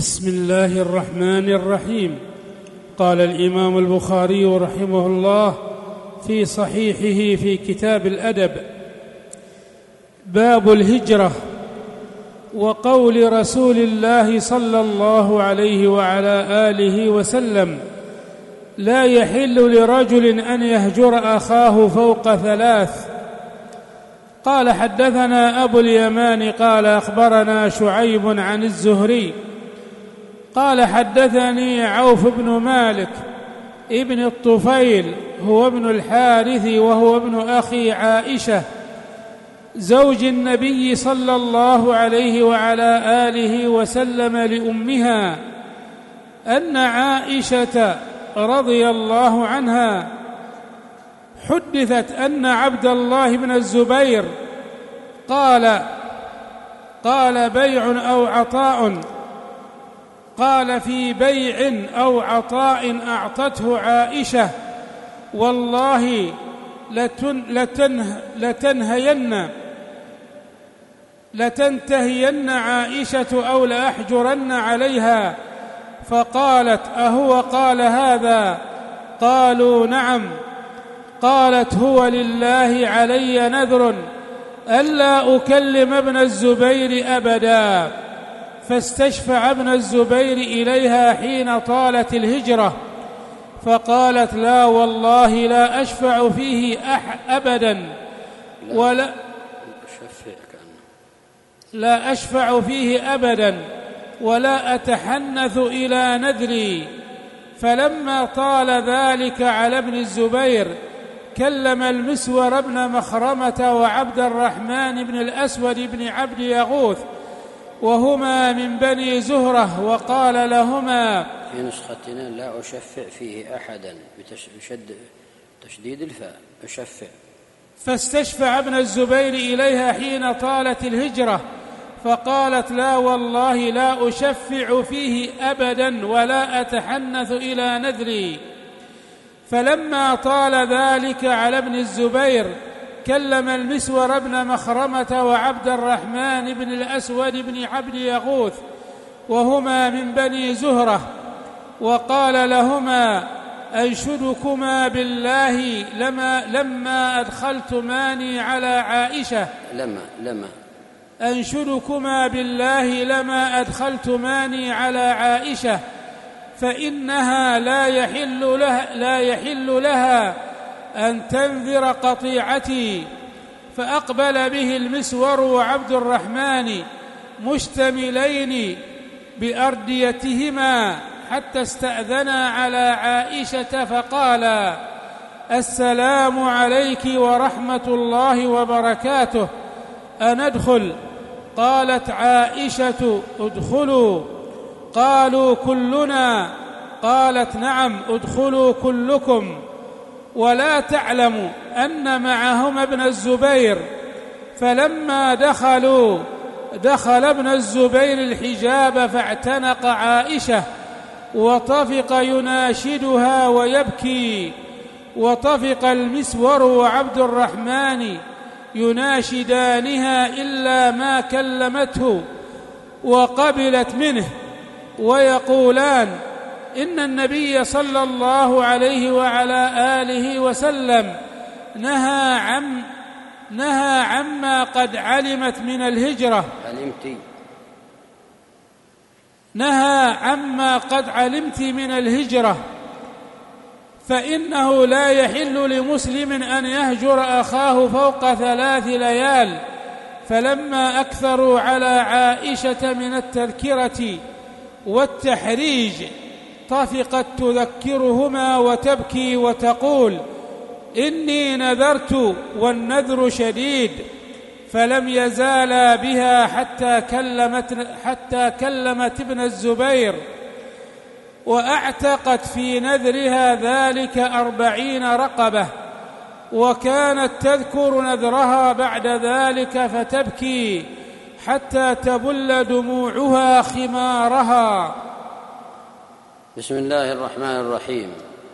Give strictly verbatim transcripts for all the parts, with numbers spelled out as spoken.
بسم الله الرحمن الرحيم. قال الإمام البخاري رحمه الله في صحيحه في كتاب الأدب: باب الهجرة. وقول رسول الله صلى الله عليه وعلى آله وسلم: لا يحل لرجل أن يهجر أخاه فوق ثلاث. قال: حدثنا أبو اليمان قال أخبرنا شعيب عن الزهري قال: حدثني عوف بن مالك ابن الطفيل، هو ابن الحارث وهو ابن أخي عائشة زوج النبي صلى الله عليه وعلى آله وسلم لأمها، أن عائشة رضي الله عنها حدثت أن عبد الله بن الزبير قال قال بيع أو عطاء قال في بيع أو عطاء أعطته عائشة: والله لتن لتنه لتنهين لتنتهين عائشة أو لأحجرن عليها. فقالت: أهو قال هذا؟ قالوا: نعم. قالت: هو لله علي نذر ألا أكلم ابن الزبير أبدا. فاستشفع ابن الزبير إليها حين طالت الهجرة، فقالت: لا والله لا أشفع فيه أح أبدا ولا لا أشفع فيه أبدا ولا أتحنث إلى نذري. فلما طال ذلك على ابن الزبير كلم المسور بن مخرمة وعبد الرحمن بن الأسود بن عبد يغوث، وهما من بني زهرة، وقال لهما: في نسختنا لا أشفع فيه أحدا بتشديد الفاء، أشفع. فاستشفع ابن الزبير إليها حين طالت الهجرة، فقالت: لا والله لا أشفع فيه أبدا ولا أتحنث إلى نذري. فلما طال ذلك على ابن الزبير كلم المسور بن مخرمة وعبد الرحمن بن الأسود بن عبد يغوث، وهما من بني زهرة، وقال لهما: أنشدكما بالله لما, لما أدخلتماني على عائشة لما لما أنشدكما بالله لما أدخلتماني على عائشة، فإنها لا يحل لها, لا يحل لها أن تنذر قطيعتي. فأقبل به المسور وعبد الرحمن مشتملين بأرديتهما حتى استأذنا على عائشة، فقالا: السلام عليك ورحمة الله وبركاته، أندخل؟ قالت عائشة: ادخلوا. قالوا: كلنا؟ قالت: نعم، ادخلوا كلكم. ولا تعلم أن معهم ابن الزبير. فلما دخلوا دخل ابن الزبير الحجاب فاعتنق عائشة، وطفق يناشدها ويبكي، وطفق المسور وعبد الرحمن يناشدانها إلا ما كلمته وقبلت منه، ويقولان: إن النبي صلى الله عليه وعلى آله وسلم نهى عن نهى عما قد علمت من الهجرة علمت نهى عما قد علمت من الهجرة فإنه لا يحل لمسلم أن يهجر أخاه فوق ثلاث ليال. فلما أكثروا على عائشة من التذكرة والتحريج طفقت تذكرهما وتبكي وتقول: إني نذرت والنذر شديد. فلم يزالا بها حتى كلمت, حتى كلمت ابن الزبير، وأعتقت في نذرها ذلك أربعين رقبة، وكانت تذكر نذرها بعد ذلك فتبكي حتى تبل دموعها خمارها. بسم الله الرحمن الرحيم.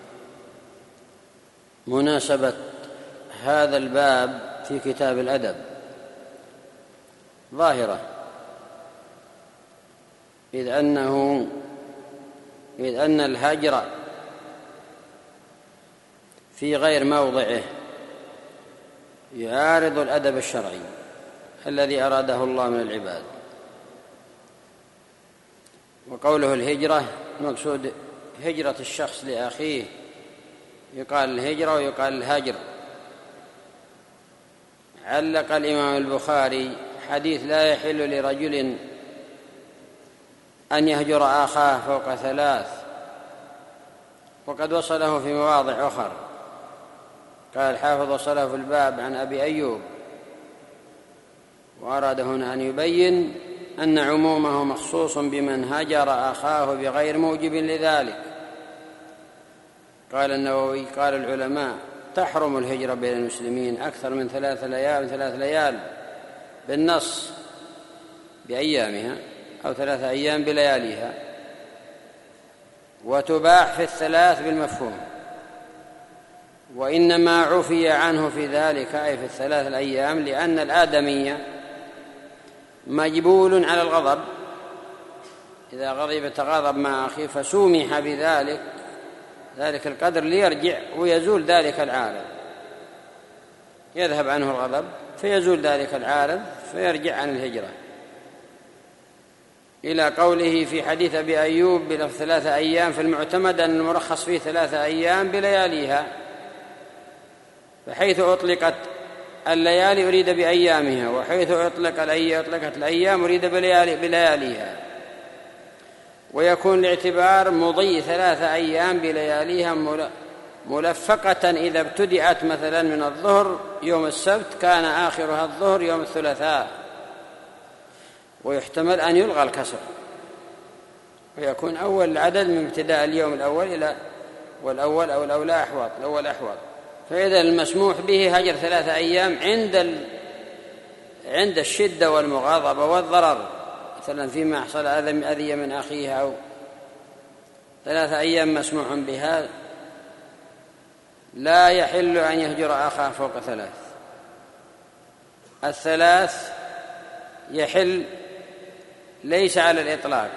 مناسبة هذا الباب في كتاب الأدب ظاهرة، إذ أنه إذ أن الهجر في غير موضعه يعارض الأدب الشرعي الذي أراده الله من العباد. وقوله الهجرة المقصود هجرة الشخص لأخيه، يقال الهجرة ويقال الهجر. علق الإمام البخاري حديث لا يحل لرجل أن يهجر أخاه فوق ثلاث، وقد وصله في مواضع أخرى. قال الحافظ وصله في الباب عن أبي أيوب، وأراد هنا أن يبين أن عمومه مخصوص بمن هجر أخاه بغير موجب لذلك. قال النووي قال العلماء تحرم الهجرة بين المسلمين أكثر من ثلاث ليال ثلاث ليال بالنص بأيامها أو ثلاثة أيام بلياليها، وتباح في الثلاث بالمفهوم، وإنما عفي عنه في ذلك أي في الثلاث الأيام لأن الآدمية مجبول على الغضب، إذا غضب يتغاضب مع أخيه فسومح بذلك ذلك القدر ليرجع ويزول ذلك العارض، يذهب عنه الغضب فيزول ذلك العارض فيرجع عن الهجرة. إلى قوله في حديث أبي أيوب بلفظ ثلاثة أيام، في المعتمد أن المرخص فيه ثلاثة أيام بلياليها، فحيث أطلقت الليالي أريد بأيامها، وحيث أطلق أطلقت الأيام أريد بلياليها، ويكون الاعتبار مضي ثلاثة أيام بلياليها ملفقة إذا ابتدأت مثلا من الظهر يوم السبت كان آخرها الظهر يوم الثلاثاء، ويحتمل أن يلغى الكسر ويكون أول العدد من ابتداء اليوم الأول إلى والأول أو الأولى أحوط الأول أحوط. فإذا المسموح به هجر ثلاثة أيام عند ال... عند الشدة والمغاضبة والضرر، مثلا فيما حصل أذية من أخيه أو ثلاثة أيام مسموح بها، لا يحل أن يهجر أخاه فوق ثلاث. الثلاث يحل ليس على الإطلاق،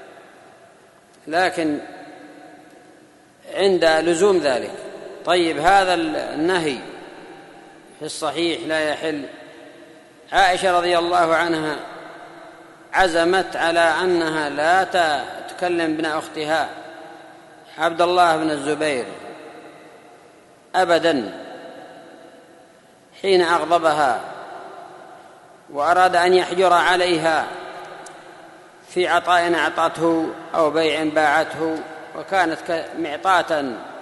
لكن عند لزوم ذلك. طيب هذا النهي في الصحيح لا يحل. عائشة رضي الله عنها عزمت على أنها لا تكلم ابن أختها عبد الله بن الزبير أبدا حين أغضبها وأراد أن يحجر عليها في عطاء أعطته أو بيع باعته، وكانت معطاة.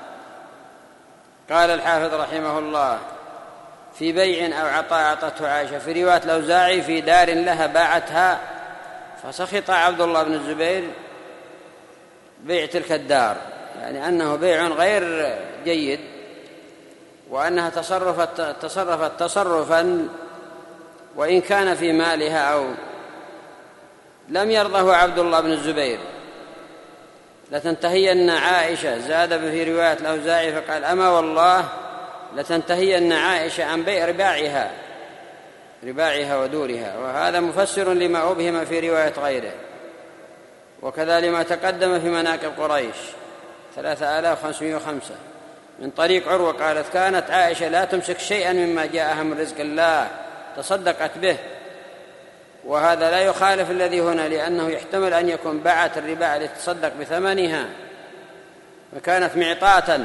قال الحافظ رحمه الله في بيع أو عطاء أعطته عائشة، في رواية الأوزاعي في دار لها باعتها، فسخط عبد الله بن الزبير بيع تلك الدار، يعني أنه بيع غير جيد، وأنها تصرفت تصرفت تصرفا وإن كان في مالها أو لم يرضه عبد الله بن الزبير. لتنتهين عائشة، زاد في رواية الأوزاعي فقال أما والله لتنتهين عائشة عن بيع رباعها رباعها ودورها، وهذا مفسر لما أبهم في رواية غيره. وكذلك ما تقدم في مناقب قريش ثلاثة آلاف وخمسمائة وخمسة من طريق عروة قالت كانت عائشة لا تمسك شيئا مما جاءها من رزق الله تصدقت به، وهذا لا يخالف الذي هنا، لأنه يحتمل أن يكون باعت الرباع لتصدق بثمنها، فكانت معطاة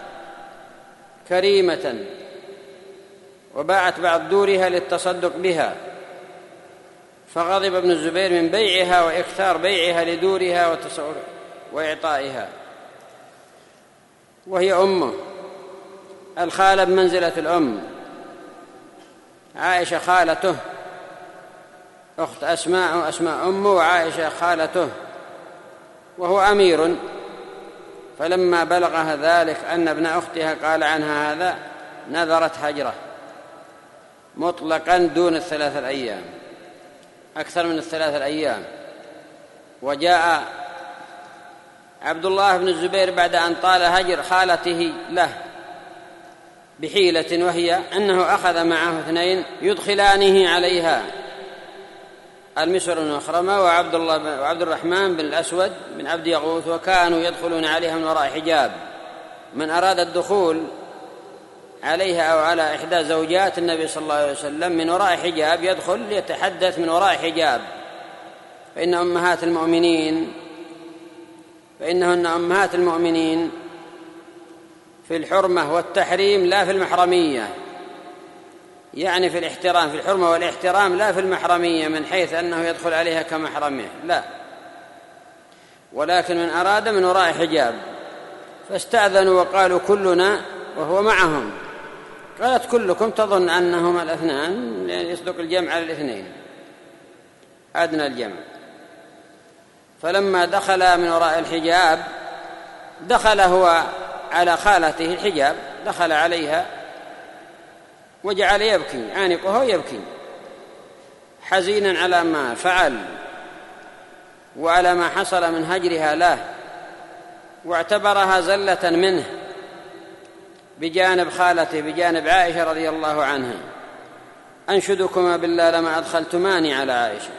كريمة وباعت بعض دورها للتصدق بها، فغضب ابن الزبير من بيعها وإكثار بيعها لدورها وإعطائها، وهي أمه. الخالة بمنزلة الأم، عائشة خالته أخت أسماء أسماء أمه، وعائشة خالته، وهو أمير. فلما بلغها ذلك أن ابن أختها قال عنها هذا نذرت هجره مطلقا دون الثلاثة الأيام، أكثر من الثلاثة الأيام. وجاء عبد الله بن الزبير بعد أن طال هجر خالته له بحيلة، وهي أنه أخذ معه اثنين يدخلانه عليها المسور بن مخرمة وعبد الله وعبد الرحمن بن الأسود بن عبد يغوث، وكانوا يدخلون عليها من وراء حجاب. من أراد الدخول عليها أو على إحدى زوجات النبي صلى الله عليه وسلم من وراء حجاب يدخل يتحدث من وراء حجاب، فإن أمهات المؤمنين فإنهن أمهات المؤمنين في الحرمة والتحريم لا في المحرمية، يعني في الاحترام، في الحرمة والاحترام لا في المحرمية من حيث أنه يدخل عليها كمحرمه، لا، ولكن من أراد من وراء حجاب. فاستأذنوا وقالوا كلنا وهو معهم. قالت كلكم تظن أنهما الاثنان، يعني يصدق الجمع على الاثنين، أدنى الجمع. فلما دخل من وراء الحجاب دخل هو على خالته الحجاب، دخل عليها وجعل يبكي، عانقه يبكي حزينا على ما فعل وعلى ما حصل من هجرها له، واعتبرها زلة منه بجانب خالته بجانب عائشة رضي الله عنها. أنشدكما بالله لما أدخلتماني على عائشة،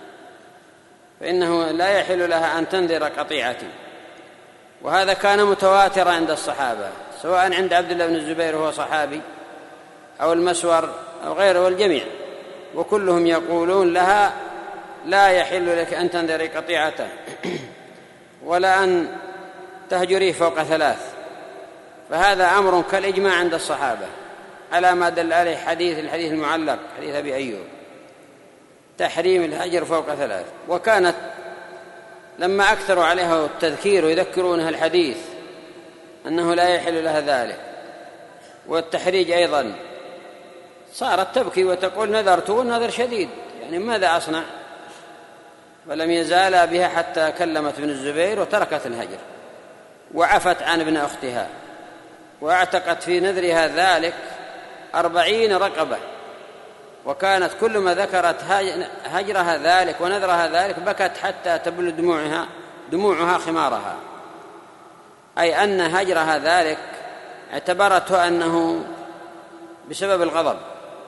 فإنه لا يحل لها أن تنذر قطيعتي. وهذا كان متواترا عند الصحابة، سواء عند عبد الله بن الزبير وهو صحابي أو المسور أو غيره والجميع، وكلهم يقولون لها لا يحل لك أن تنذري قطيعته ولا أن تهجريه فوق ثلاث. فهذا أمر كالإجماع عند الصحابة على ما دل عليه حديث الحديث المعلق حديث أبي أيوب، تحريم الهجر فوق ثلاث. وكانت لما أكثروا عليها التذكير ويذكرونها الحديث أنه لا يحل لها ذلك والتحريج أيضا، صارت تبكي وتقول نذرت والنذر شديد، يعني ماذا أصنع؟ ولم يزال بها حتى كلمت ابن الزبير وتركت الهجر وعفت عن ابن أختها، واعتقت في نذرها ذلك أربعين رقبة. وكانت كل ما ذكرت هجرها ذلك ونذرها ذلك بكت حتى تبل دموعها دموعها خمارها، أي أن هجرها ذلك اعتبرته أنه بسبب الغضب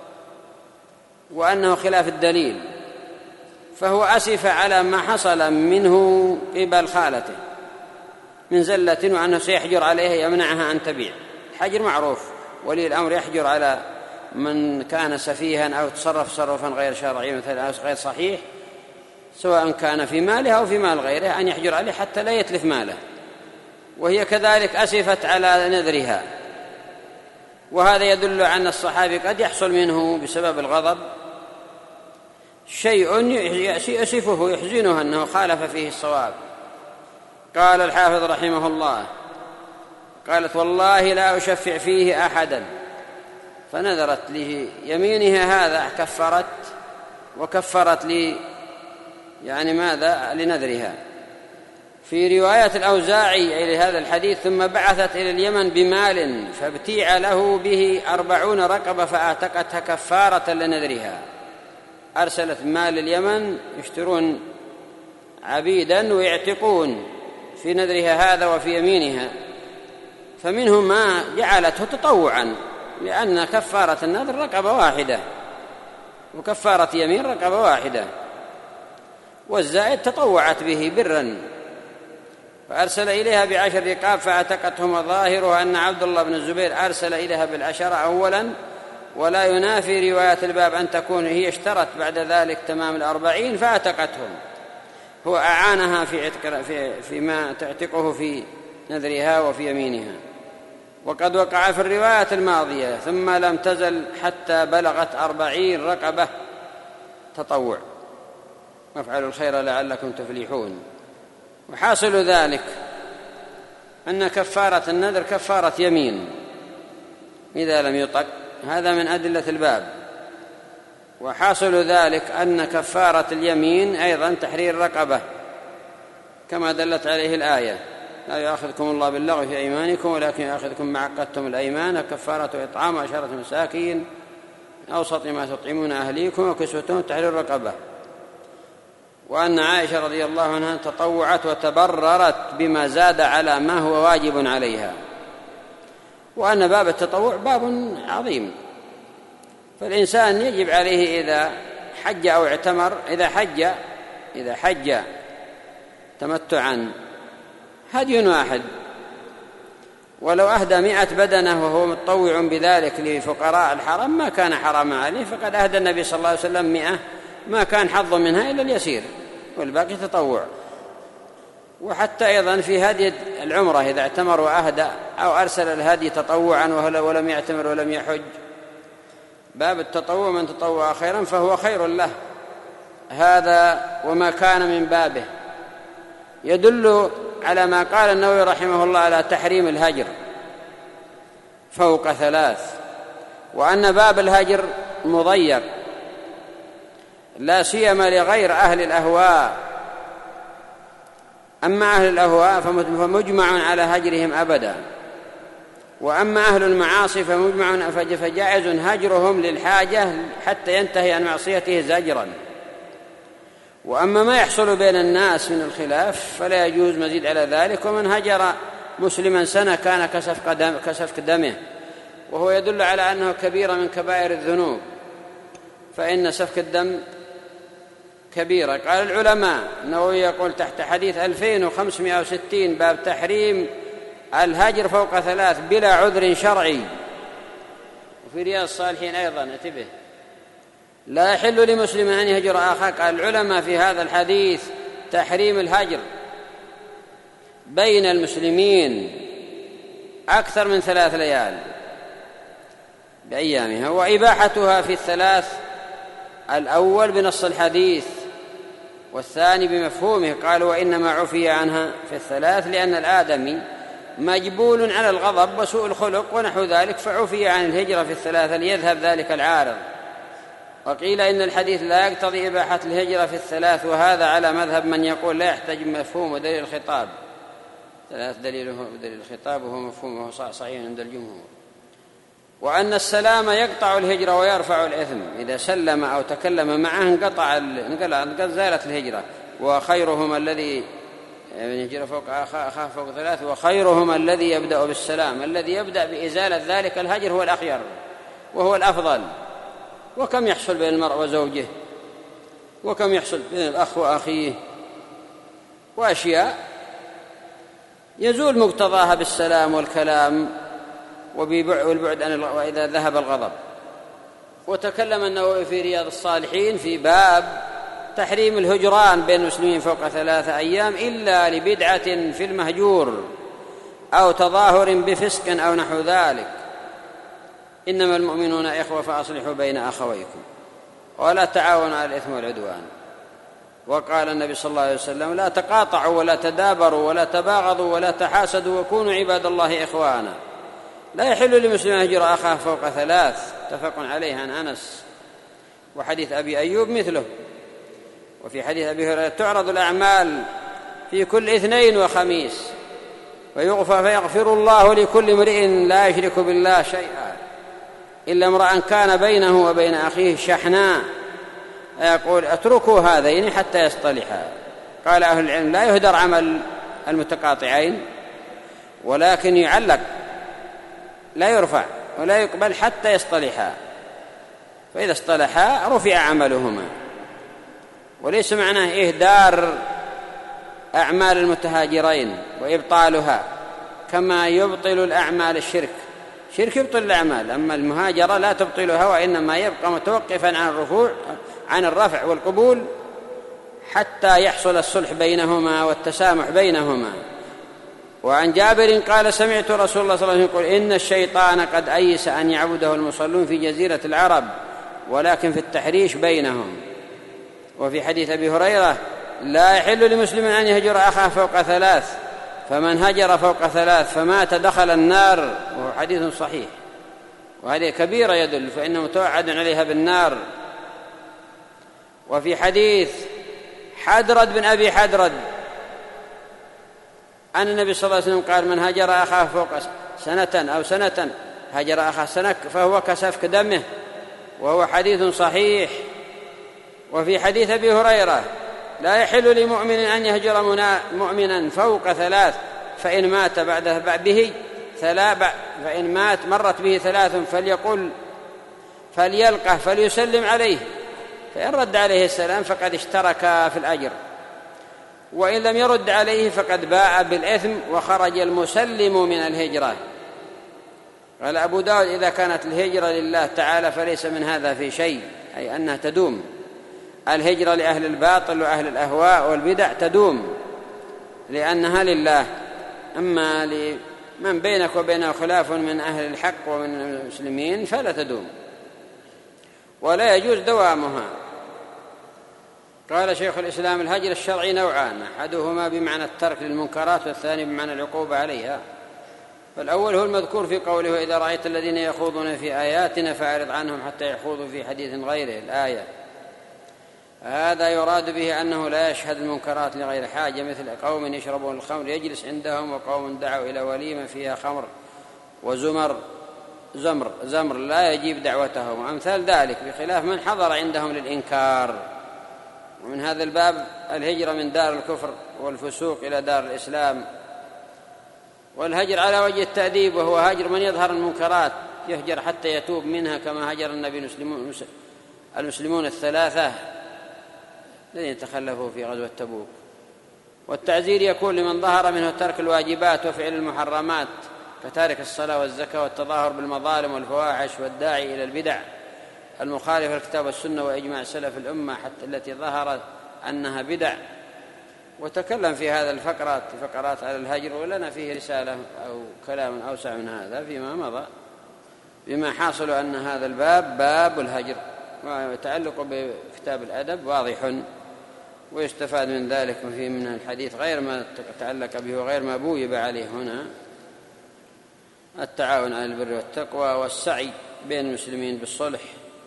وأنه خلاف الدليل، فهو أسف على ما حصل منه قبل خالته من زلة، وأنه سيحجر عليها يمنعها أن تبيع. الحجر معروف، ولي الأمر يحجر على من كان سفيها أو تصرف تصرفا غير شرعي مثلا أو غير صحيح، سواء كان في ماله أو في مال غيره، أن يحجر عليه حتى لا يتلف ماله. وهي كذلك أسفت على نذرها، وهذا يدل أن الصحابي قد يحصل منه بسبب الغضب شيء يأسفه يحزنه أنه خالف فيه الصواب. قال الحافظ رحمه الله قالت والله لا أشفع فيه أحدا، فنذرت ليمينها هذا كفرت وكفرت لي يعني ماذا لنذرها. في رواية الأوزاعي إلى هذا الحديث ثم بعثت إلى اليمن بمال فابتيع له به أربعون رقبة فأعتقتها كفارة لنذرها. أرسلت مال اليمن يشترون عبيدا ويعتقون في نذرها هذا وفي يمينها، فمنهم ما جعلته تطوعا، لأن كفارة النذر رقبة واحدة وكفارة يمين رقبة واحدة، والزائد تطوعت به برا، فأرسل إليها بعشر رقاب فأعتقتهم. وظاهرها أن عبد الله بن الزبير أرسل إليها بالعشرة أولا، ولا ينافي رواية الباب أن تكون هي اشترت بعد ذلك تمام الأربعين فأعتقتهم، هو أعانها في, عتق في فيما تعتقه في نذرها وفي يمينها. وقد وقع في الرواية الماضية ثم لم تزل حتى بلغت أربعين رقبة تطوع. وافعلوا الخير لعلكم تفلحون. وحاصل ذلك أن كفارة النذر كفارة يمين إذا لم يطق، هذا من أدلة الباب. وحاصل ذلك أن كفارة اليمين أيضا تحرير رقبة كما دلت عليه الآية لا يأخذكم الله باللغو في أيمانكم ولكن يأخذكم ما عقدتم الأيمان، كفارة إطعام عشرة مساكين أوسط ما تطعمون أهليكم وكسوتهم تحرير رقبة. وأن عائشة رضي الله عنها تطوعت وتبررت بما زاد على ما هو واجب عليها، وأن باب التطوع باب عظيم، فالإنسان يجب عليه إذا حج أو اعتمر، إذا حج إذا حج تمتعا هدي واحد، ولو أهدى مئة بدنة وهو متطوع بذلك لفقراء الحرم ما كان حراما عليه، فقد أهدى النبي صلى الله عليه وسلم مئة ما كان حظ منها إلا اليسير والباقي تطوع. وحتى أيضا في هدي العمرة إذا اعتمر وأهدى أو أرسل الهدي تطوعا ولم يعتمر ولم يحج، باب التطوع من تطوع خيرا فهو خير له، هذا وما كان من بابه. يدل على ما قال النووي رحمه الله على تحريم الهجر فوق ثلاث، وأن باب الهجر مضيق لا سيما لغير أهل الأهواء. أما أهل الأهواء فمجمع على هجرهم أبدا، وأما أهل المعاصي فمجمع فجائز هجرهم للحاجة حتى ينتهي عن معصيته زجرا. وأما ما يحصل بين الناس من الخلاف فلا يجوز مزيد على ذلك. ومن هجر مسلما سنة كان كسفك دم كسفك دمه، وهو يدل على أنه كبيرة من كبائر الذنوب، فإن سفك الدم كبيرة. قال العلماء، النووي يقول تحت حديث ألفين وخمسمائة وستين باب تحريم الهجر فوق ثلاث بلا عذر شرعي. وفي رياض الصالحين أيضا انتبه، لا يحل لمسلم أن يهجر أخاه. قال العلماء في هذا الحديث تحريم الهجر بين المسلمين أكثر من ثلاث ليال بأيامها، وإباحتها في الثلاث الأول بنص الحديث والثاني بمفهومه. قالوا وإنما عفي عنها في الثلاث لأن الآدمي مجبول على الغضب وسوء الخلق ونحو ذلك، فعفي عن الهجرة في الثلاثة ليذهب ذلك العارض. وقيل إن الحديث لا يقتضي إباحة الهجرة في الثلاث، وهذا على مذهب من يقول لا يحتاج مفهوم ودليل الخطاب. ثلاث دليله دليل الخطاب وهو مفهومه صحيح عند الجمهور. وأن السلام يقطع الهجرة ويرفع الإثم، إذا سلم أو تكلم معه انقطع انقطع زالت الهجرة. وخيرهم الذي يهجر فوق أخاه فوق ثلاث، وخيرهم الذي يبدأ بالسلام. الذي يبدأ بإزالة ذلك الهجر هو الأخير وهو الأفضل. وكم يحصل بين المرء وزوجه، وكم يحصل بين الأخ وأخيه، وأشياء يزول مقتضاها بالسلام والكلام والبعد عن وإذا ذهب الغضب. وتكلم النووي في رياض الصالحين في باب تحريم الهجران بين المسلمين فوق ثلاثة أيام إلا لبدعة في المهجور أو تظاهر بفسق أو نحو ذلك. إنما المؤمنون إخوة فأصلحوا بين أخويكم ولا تعاونوا على الإثم والعدوان. وقال النبي صلى الله عليه وسلم لا تقاطعوا ولا تدابروا ولا تباغضوا ولا تحاسدوا وكونوا عباد الله إخوانا. لا يحل لمسلم أن يهجر أخاه فوق ثلاث، متفق عليه عن أنس. وحديث أبي أيوب مثله. وفي حديث أبي هريرة تعرض الأعمال في كل اثنين وخميس فيغفر فيغفر الله لكل امرئ لا يشرك بالله شيئا إلا امرأ كان بينه وبين أخيه شحناء يقول اتركوا هذين حتى يصطلحا. قال أهل العلم لا يهدر عمل المتقاطعين ولكن يعلق لا يرفع ولا يقبل حتى يصطلحا، فإذا اصطلحا رفع عملهما. وليس معناه إهدار أعمال المتهاجرين وإبطالها كما يبطل الأعمال الشرك. شرك يبطل الأعمال، أما المهاجرة لا تبطلها، وإنما يبقى متوقفا عن الرفوع عن الرفع والقبول حتى يحصل الصلح بينهما والتسامح بينهما. وعن جابر قال سمعت رسول الله صلى الله عليه وسلم يقول إن الشيطان قد أيس أن يعبده المصلون في جزيرة العرب ولكن في التحريش بينهم. وفي حديث أبي هريرة لا يحل لمسلم أن يهجر أخاه فوق ثلاث، فمن هجر فوق ثلاث فمات دخل النار، وهو حديث صحيح. وهذه كبيرة يدل فإنه متوعد عليها بالنار. وفي حديث حدرد بن أبي حدرد أن النبي صلى الله عليه وسلم قال من هجر أخاه فوق سنة أو سنة هجر أخاه سنة فهو كسفك دمه، وهو حديث صحيح. وفي حديث أبي هريرة لا يحل لمؤمن أن يهجر مؤمنا فوق ثلاث فإن مات بعده به ثلاث فإن مات مرت به ثلاث فليقل فليلقه فليسلم عليه فإن رد عليه السلام فقد اشترك في الأجر، وإن لم يرد عليه فقد باء بالإثم وخرج المسلم من الهجرة. قال أبو داود: إذا كانت الهجرة لله تعالى فليس من هذا في شيء، أي أنها تدوم. الهجرة لأهل الباطل وأهل الأهواء والبدع تدوم لأنها لله، أما لمن بينك وبينه خلاف من أهل الحق ومن المسلمين فلا تدوم ولا يجوز دوامها. قال شيخ الإسلام: الهجر الشرعي نوعان، أحدهما بمعنى الترك للمنكرات، والثاني بمعنى العقوبة عليها. فالأول هو المذكور في قوله: وإذا رأيت الذين يخوضون في آياتنا فأعرض عنهم حتى يخوضوا في حديث غيره، الآية. هذا يراد به أنه لا يشهد المنكرات لغير حاجة، مثل قوم يشربون الخمر يجلس عندهم، وقوم دعوا إلى وليمة فيها خمر وزمر زمر زمر لا يجيب دعوتهم، وأمثال ذلك، بخلاف من حضر عندهم للإنكار. ومن هذا الباب الهجرة من دار الكفر والفسوق إلى دار الإسلام، والهجر على وجه التأديب، وهو هجر من يظهر المنكرات، يهجر حتى يتوب منها، كما هجر النبي المسلمون الثلاثة الذين تخلفوا في غزوة تبوك. والتعزير يكون لمن ظهر منه ترك الواجبات وفعل المحرمات، كتارك الصلاة والزكاة والتظاهر بالمظالم والفواحش، والداعي إلى البدع المخالفة للكتاب والسنة وإجماع سلف الأمة حتى التي ظهرت أنها بدع. وتكلم في هذا الفقرات فقرات على الهجر، ولنا فيه رسالة أو كلام أوسع من هذا فيما مضى، بما حاصل أن هذا الباب باب الهجر، ويتعلق بكتاب الأدب واضح، ويستفاد من ذلك فيه من الحديث غير ما تعلق به وغير ما بويب عليه هنا: التعاون على البر والتقوى، والسعي بين المسلمين بالصلح،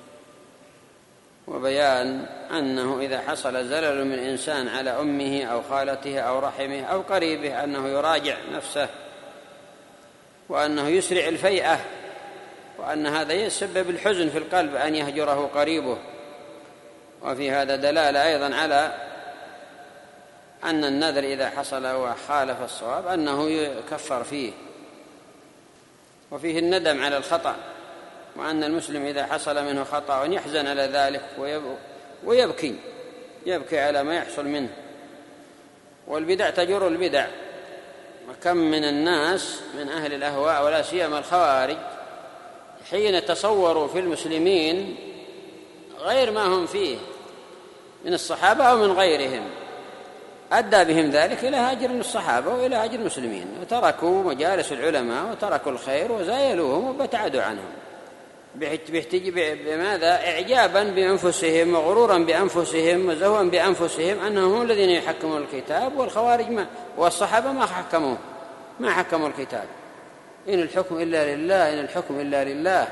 وبيان أنه إذا حصل زلل من إنسان على أمه أو خالته أو رحمه أو قريبه أنه يراجع نفسه، وأنه يسرع الفيئة، وأن هذا يسبب الحزن في القلب أن يهجره قريبه. وفي هذا دلالة أيضا على أن النذر إذا حصل وخالف الصواب أنه يكفر فيه، وفيه الندم على الخطأ، وأن المسلم إذا حصل منه خطأ يحزن على ذلك ويبكي يبكي على ما يحصل منه. والبدع تجر البدع، وكم من الناس من أهل الأهواء ولا سيما الخوارج حين تصوروا في المسلمين غير ما هم فيه من الصحابة أو من غيرهم، أدى بهم ذلك إلى هجر الصحابة وإلى هجر المسلمين، وتركوا مجالس العلماء وتركوا الخير وزايلوهم وابتعدوا عنهم، بماذا؟ إعجابا بأنفسهم وغرورا بأنفسهم وزهوا بأنفسهم أنهم هم الذين يحكمون الكتاب، والخوارج ما والصحابة ما حكموه ما حكموا الكتاب، إن الحكم إلا لله إن الحكم إلا لله.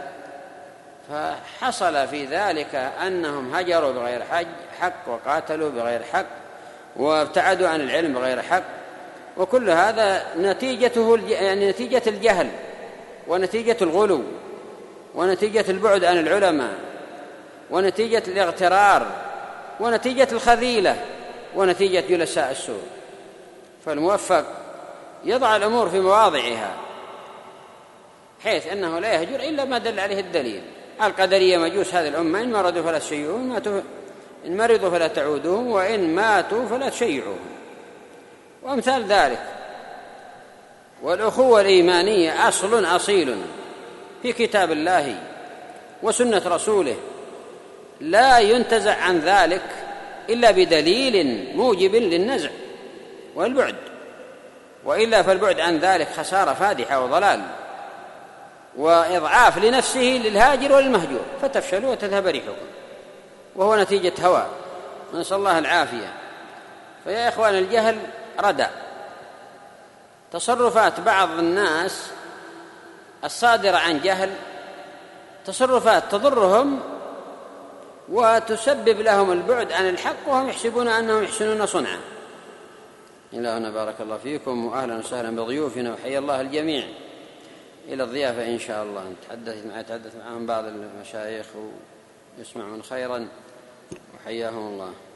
فحصل في ذلك أنهم هجروا بغير حق، وقاتلوا بغير حق، وابتعدوا عن العلم بغير حق، وكل هذا نتيجته يعني نتيجة الجهل، ونتيجة الغلو، ونتيجة البعد عن العلماء، ونتيجة الاغترار، ونتيجة الخذيلة، ونتيجة جلساء السوء. فالموفق يضع الأمور في مواضعها، حيث أنه لا يهجر إلا ما دل عليه الدليل. القدرية مجوس هذه الأمة، إن مرضوا فلا تشيعوهم، إن مرضوا فلا تعودوهم، وإن ماتوا فلا تشيعوهم، وأمثال ذلك. والأخوة الإيمانية أصل أصيل في كتاب الله وسنة رسوله، لا ينتزع عن ذلك إلا بدليل موجب للنزع والبعد، وإلا فالبعد عن ذلك خسارة فادحة وضلال، وإضعاف لنفسه للهاجر وللمهجور، فتفشل وتذهب ريحكم، وهو نتيجة هوى، نسأل الله العافية. فيا إخوان، الجهل ردى، تصرفات بعض الناس الصادرة عن جهل تصرفات تضرهم وتسبب لهم البعد عن الحق، وهم يحسبون أنهم يحسنون صنعا. إلى هنا بارك الله فيكم، وأهلا وسهلا بضيوفنا، وحيا الله الجميع إلى الضيافة إن شاء الله. نتحدث نتحدث معهم بعض المشايخ ويسمعون خيرا، وحياهم الله.